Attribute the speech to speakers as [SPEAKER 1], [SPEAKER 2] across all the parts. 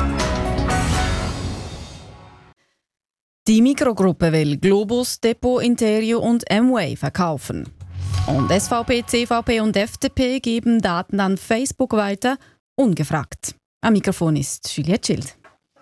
[SPEAKER 1] Die Migros-Gruppe will Globus, Depot, Interio und Amway verkaufen. Und SVP, CVP und FDP geben Daten an Facebook weiter, ungefragt. Am Mikrofon ist Juliette Schild.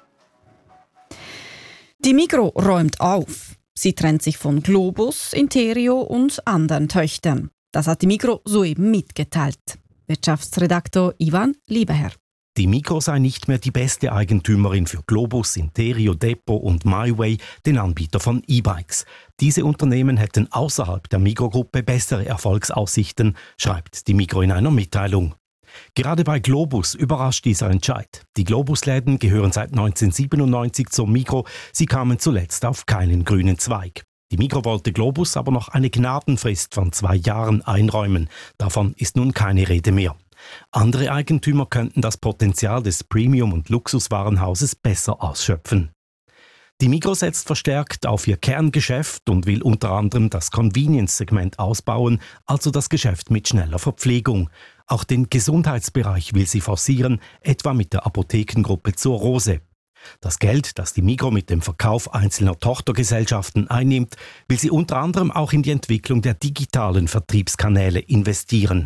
[SPEAKER 1] Die Migros räumt auf. Sie trennt sich von Globus, Interio und anderen Töchtern. Das hat die Migros soeben mitgeteilt. Wirtschaftsredaktor Ivan Lieberherr.
[SPEAKER 2] Die Migros sei nicht mehr die beste Eigentümerin für Globus, Interio, Depot und MyWay, den Anbieter von E-Bikes. Diese Unternehmen hätten außerhalb der Migros-Gruppe bessere Erfolgsaussichten, schreibt die Migros in einer Mitteilung. Gerade bei Globus überrascht dieser Entscheid. Die Globus-Läden gehören seit 1997 zur Migros. Sie kamen zuletzt auf keinen grünen Zweig. Die Migros wollte Globus aber noch eine Gnadenfrist von 2 Jahren einräumen. Davon ist nun keine Rede mehr. Andere Eigentümer könnten das Potenzial des Premium- und Luxuswarenhauses besser ausschöpfen. Die Migros setzt verstärkt auf ihr Kerngeschäft und will unter anderem das Convenience-Segment ausbauen, also das Geschäft mit schneller Verpflegung. Auch den Gesundheitsbereich will sie forcieren, etwa mit der Apothekengruppe Zur Rose. Das Geld, das die Migros mit dem Verkauf einzelner Tochtergesellschaften einnimmt, will sie unter anderem auch in die Entwicklung der digitalen Vertriebskanäle investieren.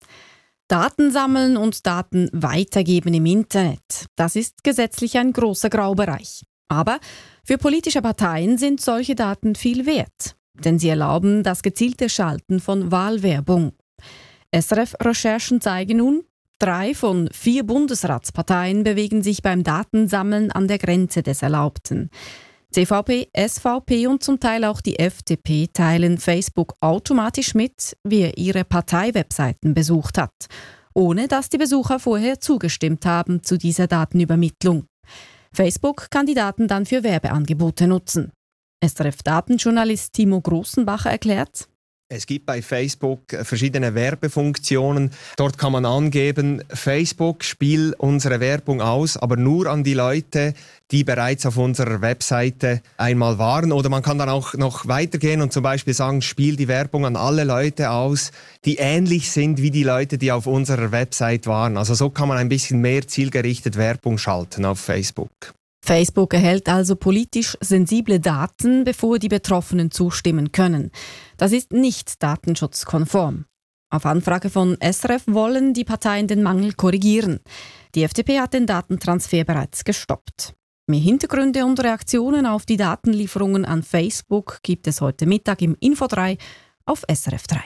[SPEAKER 1] Daten sammeln und Daten weitergeben im Internet. Das ist gesetzlich ein großer Graubereich. Aber für politische Parteien sind solche Daten viel wert, denn sie erlauben das gezielte Schalten von Wahlwerbung. SRF-Recherchen zeigen nun, 3 von 4 Bundesratsparteien bewegen sich beim Datensammeln an der Grenze des Erlaubten. CVP, SVP und zum Teil auch die FDP teilen Facebook automatisch mit, wer ihre Parteiwebseiten besucht hat, ohne dass die Besucher vorher zugestimmt haben zu dieser Datenübermittlung. Facebook kann die Daten dann für Werbeangebote nutzen. SRF-Datenjournalist Timo Grossenbacher erklärt:
[SPEAKER 3] Es gibt bei Facebook verschiedene Werbefunktionen. Dort kann man angeben, Facebook spielt unsere Werbung aus, aber nur an die Leute, die bereits auf unserer Webseite einmal waren. Oder man kann dann auch noch weitergehen und zum Beispiel sagen, spiel die Werbung an alle Leute aus, die ähnlich sind wie die Leute, die auf unserer Website waren. Also so kann man ein bisschen mehr zielgerichtet Werbung schalten auf Facebook.
[SPEAKER 1] Facebook erhält also politisch sensible Daten, bevor die Betroffenen zustimmen können. Das ist nicht datenschutzkonform. Auf Anfrage von SRF wollen die Parteien den Mangel korrigieren. Die FDP hat den Datentransfer bereits gestoppt. Mehr Hintergründe und Reaktionen auf die Datenlieferungen an Facebook gibt es heute Mittag im Info 3 auf SRF 3.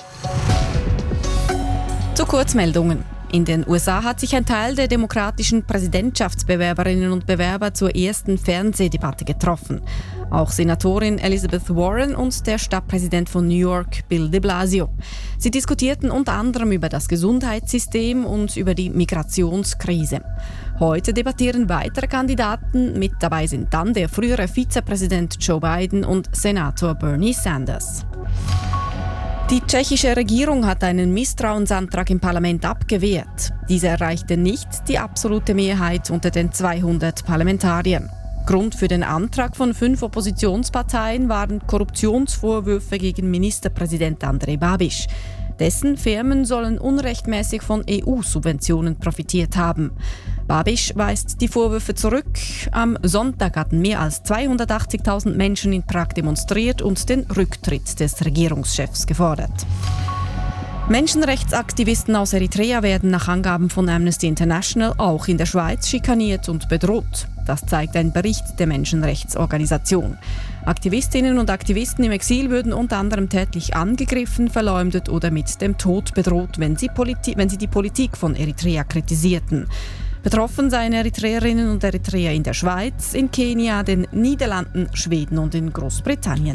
[SPEAKER 1] Zu Kurzmeldungen. In den USA hat sich ein Teil der demokratischen Präsidentschaftsbewerberinnen und Bewerber zur ersten Fernsehdebatte getroffen. Auch Senatorin Elizabeth Warren und der Stadtpräsident von New York, Bill de Blasio. Sie diskutierten unter anderem über das Gesundheitssystem und über die Migrationskrise. Heute debattieren weitere Kandidaten. Mit dabei sind dann der frühere Vizepräsident Joe Biden und Senator Bernie Sanders. Die tschechische Regierung hat einen Misstrauensantrag im Parlament abgewehrt. Dieser erreichte nicht die absolute Mehrheit unter den 200 Parlamentariern. Grund für den Antrag von 5 Oppositionsparteien waren Korruptionsvorwürfe gegen Ministerpräsident Andrej Babiš. Dessen Firmen sollen unrechtmäßig von EU-Subventionen profitiert haben. Babiš weist die Vorwürfe zurück. Am Sonntag hatten mehr als 280.000 Menschen in Prag demonstriert und den Rücktritt des Regierungschefs gefordert. Menschenrechtsaktivisten aus Eritrea werden nach Angaben von Amnesty International auch in der Schweiz schikaniert und bedroht. Das zeigt ein Bericht der Menschenrechtsorganisation. Aktivistinnen und Aktivisten im Exil würden unter anderem tätlich angegriffen, verleumdet oder mit dem Tod bedroht, wenn sie die Politik von Eritrea kritisierten. Betroffen seien Eritreerinnen und Eritreer in der Schweiz, in Kenia, den Niederlanden, Schweden und in Großbritannien.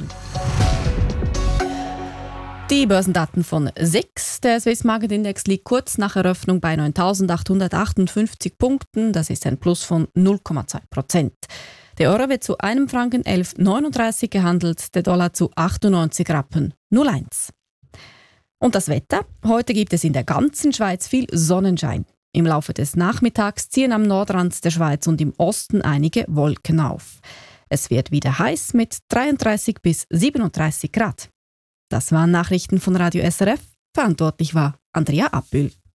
[SPEAKER 1] Die Börsendaten von SIX. Der Swiss Market Index liegt kurz nach Eröffnung bei 9.858 Punkten. Das ist ein Plus von 0,2%. Der Euro wird zu einem Franken 11,39 gehandelt, der Dollar zu 98 Rappen 0,1. Und das Wetter? Heute gibt es in der ganzen Schweiz viel Sonnenschein. Im Laufe des Nachmittags ziehen am Nordrand der Schweiz und im Osten einige Wolken auf. Es wird wieder heiß mit 33 bis 37 Grad. Das waren Nachrichten von Radio SRF. Verantwortlich war Andrea Abbühl.